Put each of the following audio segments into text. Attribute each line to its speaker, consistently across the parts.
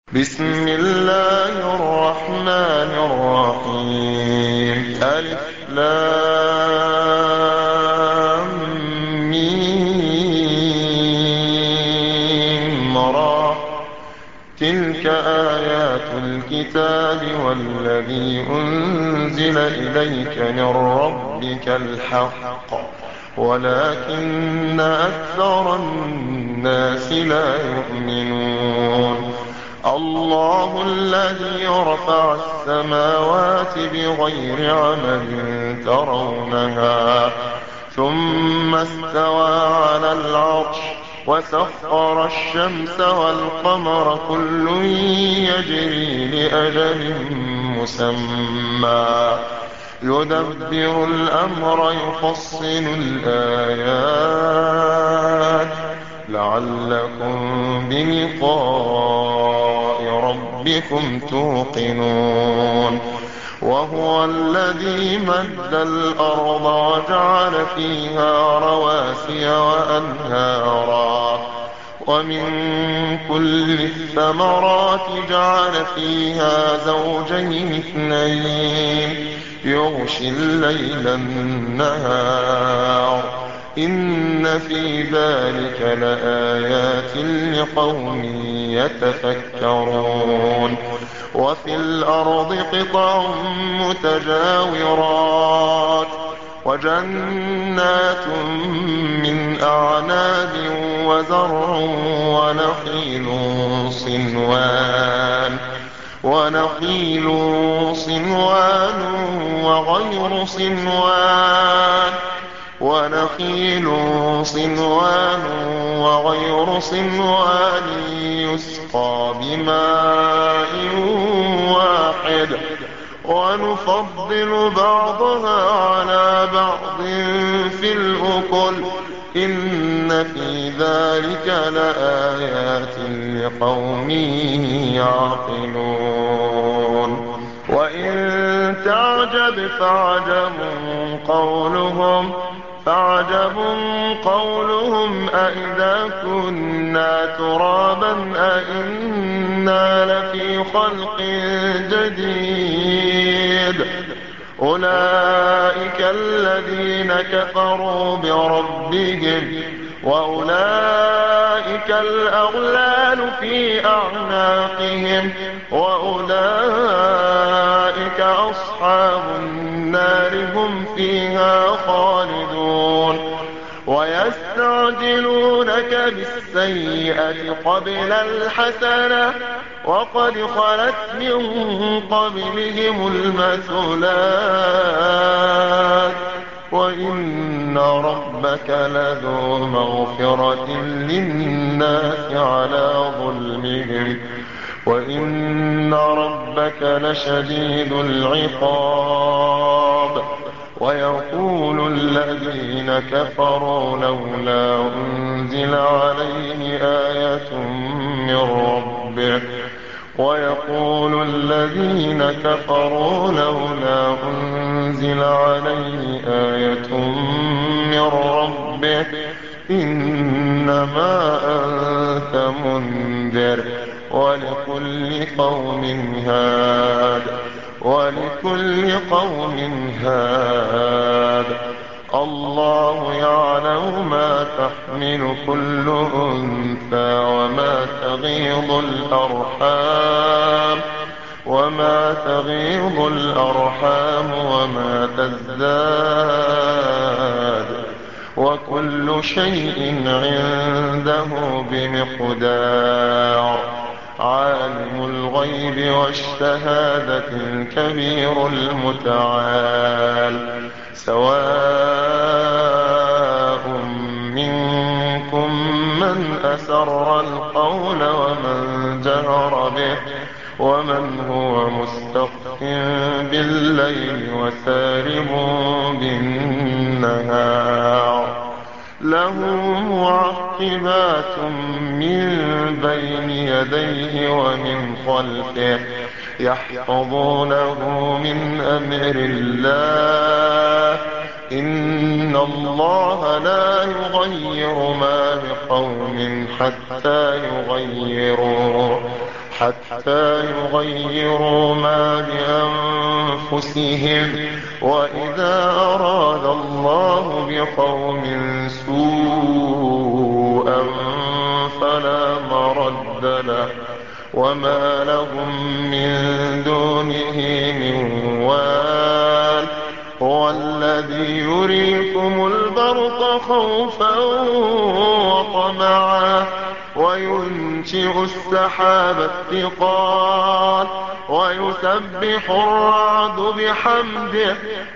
Speaker 1: بسم الله الرحمن الرحيم. ألف لام ميم را. تلك آيات الكتاب والذي أنزل إليك من ربك الحق ولكن أكثر الناس لا يؤمنون. الله الذي رفع السماوات بغير عمد ترونها ثم استوى على العرش وسخر الشمس والقمر كل يجري لأجل مسمى يدبر الأمر يفصل الآيات لعلكم بلقاء ربكم توقنون. وهو الذي مد الأرض وجعل فيها رواسي وأنهارا ومن كل الثمرات جعل فيها زوجين اثنين يغشي الليل النهار إن في ذلك لآيات لقوم يتفكرون. وفي الأرض قطع متجاورات وجنات من أعناب وزرع ونخيل صنوان وغير صنوان يسقى بماء واحد ونفضل بعضها على بعض في الأكل إن في ذلك لآيات لقوم يعقلون. وإن تعجب فعجب قولهم أئذا كنا ترابا أئنا لفي خلق جديد أولئك الذين كفروا بربهم وأولئك الأغلال في أعناقهم وأولئك أصحاب النار هم فيها خالدون. ويستعجلونك بالسيئة قبل الحسنة وقد خلت من قبلهم المثلات وإن ربك لذو مغفرة للناس على ظلمهم وإن ربك لشديد العقاب. ويقول الذين كفروا لولا أنزل عليه آية من ربه إنما أنت منذر ولكل قوم هاد. الله يعلم ما تحمل كل أنثى وما تغيض الأرحام وما تزداد وكل شيء عنده بمقدار. عالم الغيب والشهادة الكبير المتعال. سواء منكم من أسر القول ومن جهر به ومن هو مستخف بالليل وسارب بالنهار. له معقبات من بين يديه ومن خلفه يحفظونه من أمر الله إن الله لا يغير ما بقوم حتى يغيروا ما بأنفسهم، وإذا أراد الله بقوم سوءا فلا مرد له، وما لهم من دونه من وال. هو الذي يريكم البرق خوفا وطمعا، وينشئ السحاب الثقال، ويسبح الرعد بحمده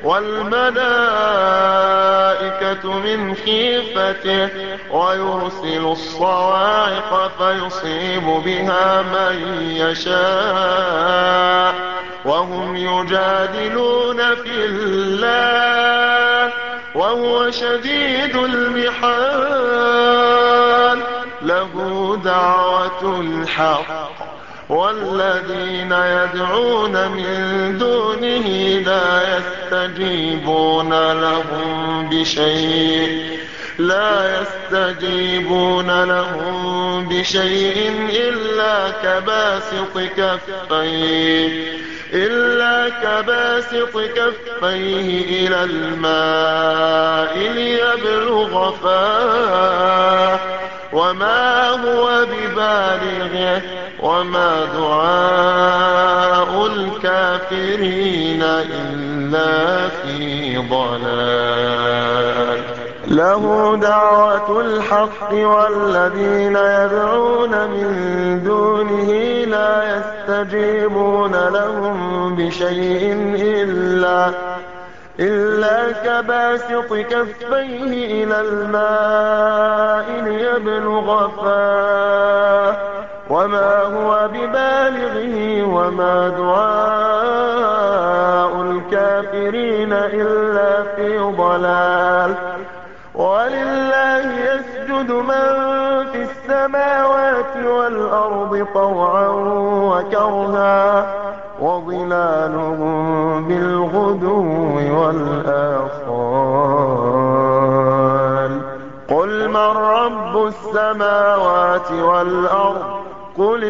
Speaker 1: والملائكة من خيفته، ويرسل الصواعق فيصيب بها من يشاء، وهم يجادلون في الله وهو شديد المحال. له دعوة الحق، والذين يدعون من دونه لا يستجيبون لهم بشيء إلا كباسط كفيه إلى الماء ليبلغ فاه، وما هو ببالغه، وما دعاء الكافرين إلا في ضلال. له دعوة الحق، والذين يدعون من دونه لا يستجيبون لهم بشيء إلا كباسط كفيه إلى الماء ليبلغ فاه، وما هو ببالغه، وما دعاء الكافرين إلا في ضلال. ولله يسجد من في السماوات والأرض طوعا وكرها، وظلالهم بالغدو والآصال. قل من رب السماوات والأرض؟ قل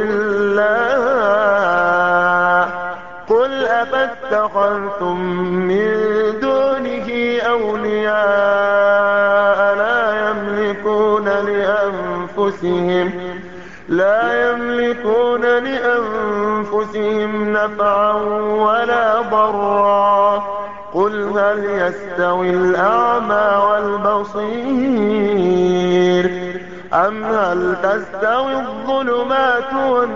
Speaker 1: الله. قل أفاتخذتم من دونه أولياء لا يملكون لأنفسهم نفعا ولا ضرا. قل هل يستوي الأعمى والبصير، أم هل تستوي الظلمات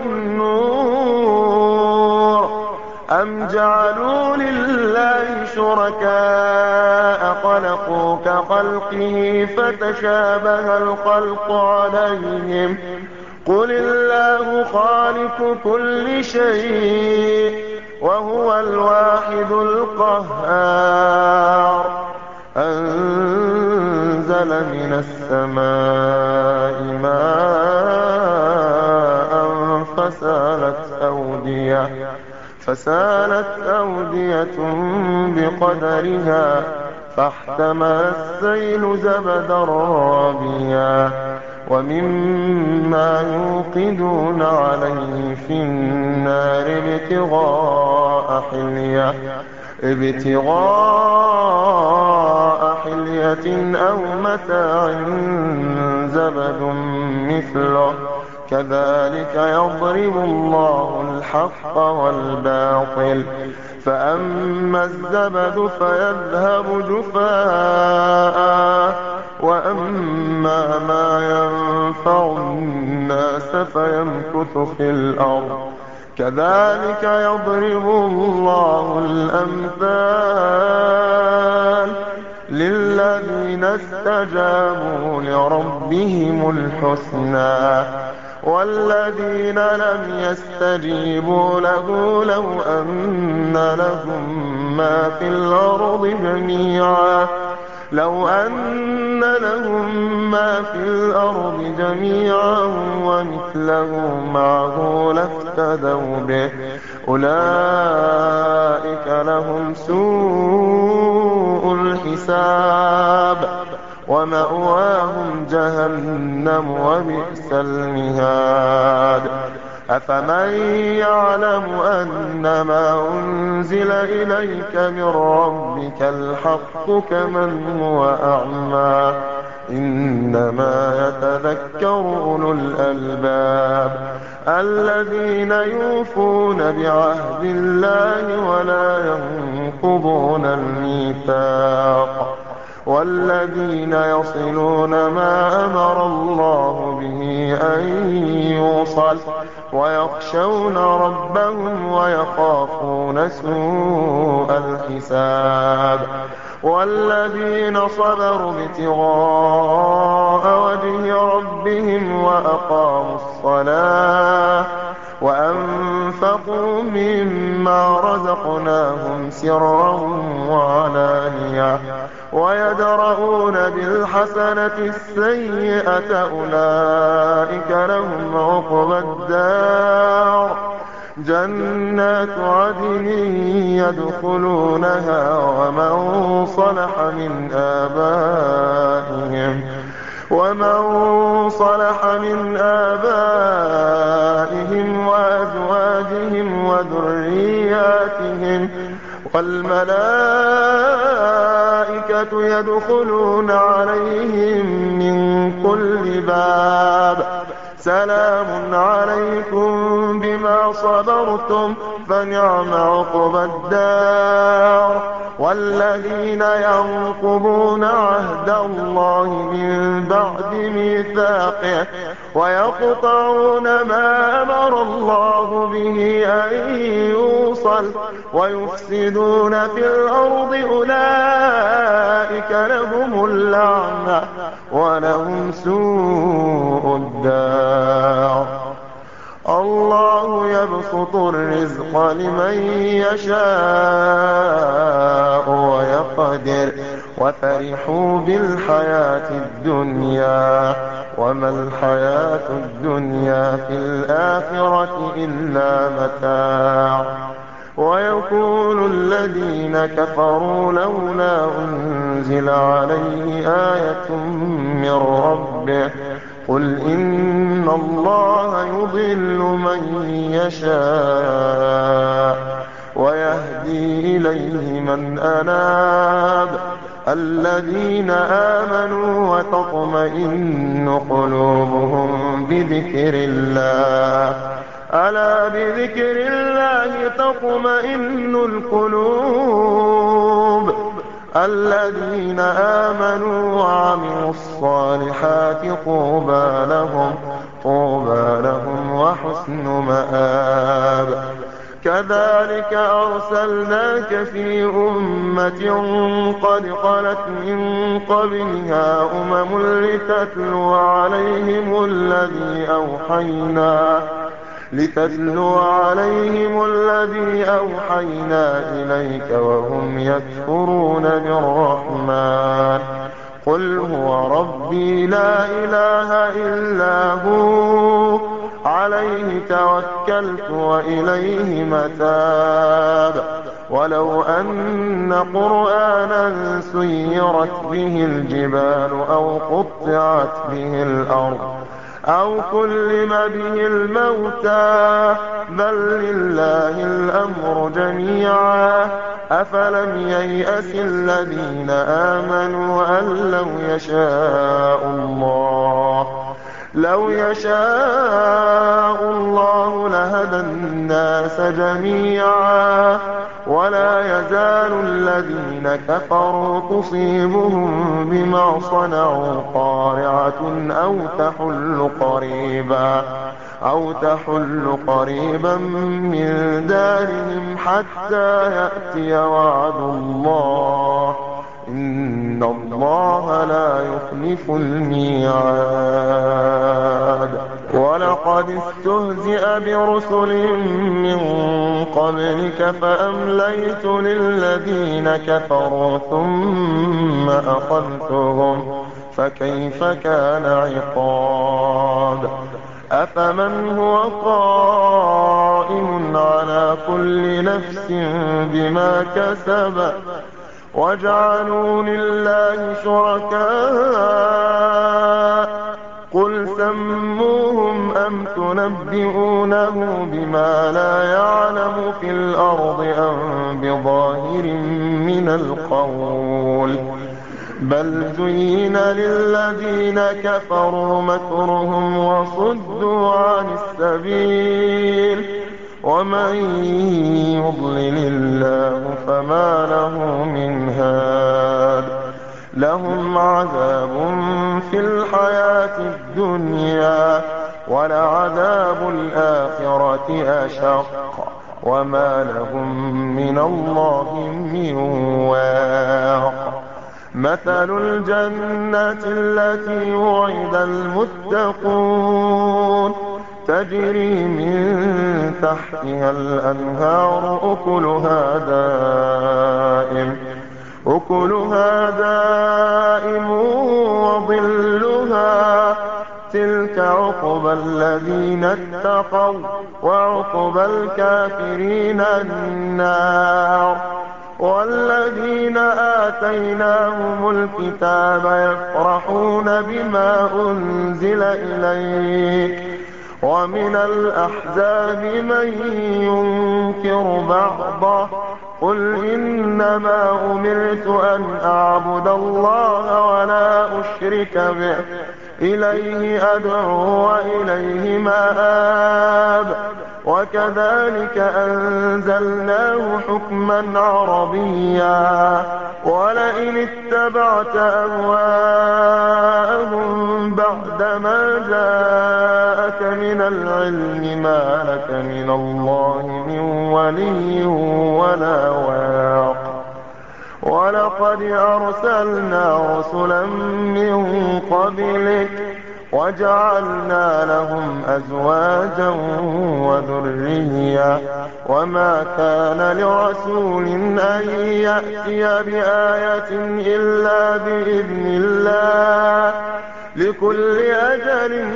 Speaker 1: والنور، أم جعلوا لله شركاء خلقوا كخلقه فتشابه الخلق عليهم. قل الله خالق كل شيء وهو الواحد القهار. أنزل من السماء ماء فسالت أودية بقدرها، فاحتمل السيل زبدا رابيا، ومما يوقدون عليه في النار ابتغاء حلية أو متاع زبد مثله، كذلك يضرب الله الحق والباطل. فأما الزبد فيذهب جفاء، وأما ما ينفع الناس فيمكث في الأرض. كذلك يضرب الله الأمثال للذين استجابوا لربهم الحسنى، والذين لم يستجيبوا له لو أن لهم ما في الأرض جميعا ومثله معه لافتدوا به، أولئك لهم سوء الحساب، ومأواهم جهنم وبئس المهاد. أفمن يعلم أنما أنزل إليك من ربك الحق كمن هو أعمى إنما يتذكر أولو الألباب الذين يوفون بعهد الله ولا ينقضون الميثاق والذين يصلون ما أمر الله به أن يوصل ويخشون ربهم ويخافون سوء الحساب والذين صبروا ابتغاء وجه ربهم وأقاموا الصلاة وأنفقوا مما رزقناهم سرا وعلانية ويدرؤون بالحسنة السيئة أولئك لهم عقبى الدار جنات عدن يدخلونها ومن صلح من آبائهم وأزواجهم وذرياتهم والملائكة يدخلون عليهم من كل باب سلام عليكم بما صبرتم فنعم عقبى الدار والذين ينقضون عهد الله من بعد ميثاقه ويقطعون ما أمر الله به أن يوصل ويفسدون في الأرض أولئك لهم اللعنة ولهم سوء الدار الله يبسط الرزق لمن يشاء ويقدر وفرحوا بالحياة الدنيا وما الحياة الدنيا في الآخرة إلا متاع ويقول الذين كفروا لولا أنزل عليه آية من ربه قل إن الله يضل من يشاء ويهدي إليه من أناب الذين آمنوا وتطمئن قلوبهم بذكر الله ألا بذكر الله تطمئن القلوب الذين آمنوا وعملوا الصالحات طوبى لهم وحسن مآب كذلك أرسلناك في أمة قد خلت من قبلها لتتلو عليهم الذي أوحينا إليك وهم يكفرون بالرحمن قل هو ربي لا إله إلا هو عليه توكلت وإليه متاب ولو أن قرآنا سيرت به الجبال أو قطعت به الأرض أو كلم به الموتى بل لله الأمر جميعا أفلم ييأس الذين آمنوا أن لو يشاء الله لهدى الناس جميعا ولا يزال الذين كفروا تصيبهم بما صنعوا قارعة أو تحل قريبا من دارهم حتى يأتي وعد الله إن الله لا يخلف الميعاد ولقد استهزئ برسل من قبلك فأمليت للذين كفروا ثم أخذتهم فكيف كان عقاب أفمن هو قائم على كل نفس بما كسب وجعلوا لله شركاء قل سموهم أم تنبئونه بما لا يعلم في الأرض أم بظاهر من القول بل زين للذين كفروا مكرهم وصدوا عن السبيل ومن يضلل الله فما له من هاد لهم عذاب في الحياة الدنيا ولعذاب الآخرة أشق وما لهم من الله من واق مثل الجنة التي وعد المتقون تجري من تحتها الأنهار أكلها دائم وظلها تلك عقبى الذين اتقوا وعقبى الكافرين النار والذين آتيناهم الكتاب يفرحون بما أنزل إليك ومن الأحزاب من ينكر بعضه قل إنما أمرت أن أعبد الله ولا أشرك به إليه أدعو وإليه مآب وكذلك أنزلناه حكما عربيا ولئن اتبعت أهواءهم بعدما جاءك من العلم ما لك من الله من ولي ولا واق ولقد أرسلنا رسلا من قبلك وجعلنا لهم أزواجا وذرية وما كان لرسول أن يأتي بآية إلا بإذن الله لكل أجل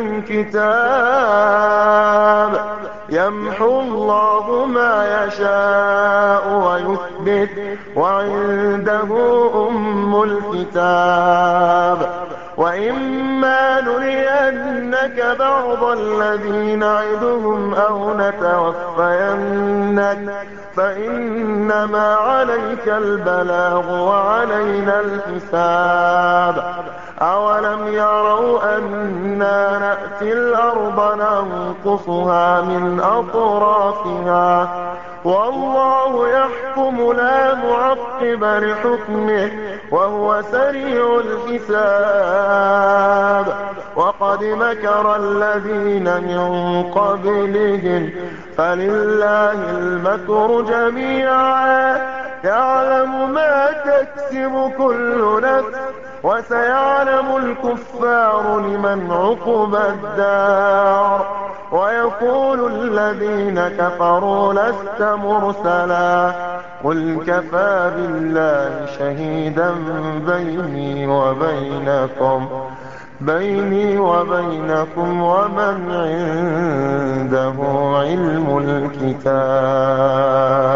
Speaker 1: كتاب يمحو الله ما يشاء ويثبت وعنده أم الكتاب وإما نرينك بعض الذي نعدهم أو نتوفينك فإنما عليك البلاغ وعلينا الحساب أولم يروا أنا نأتي الأرض ننقصها من أطرافها والله يحكم لا معقب لحكمه وهو سريع الحساب وقد مكر الذين من قبلهم فلله المكر جميعا يعلم ما تكسب كل نفس وسيعلم الكفار لمن عقبى الدار ويقول الذين كفروا لست مرسلا قل كفى بالله شهيدا بيني وبينكم ومن عنده علم الكتاب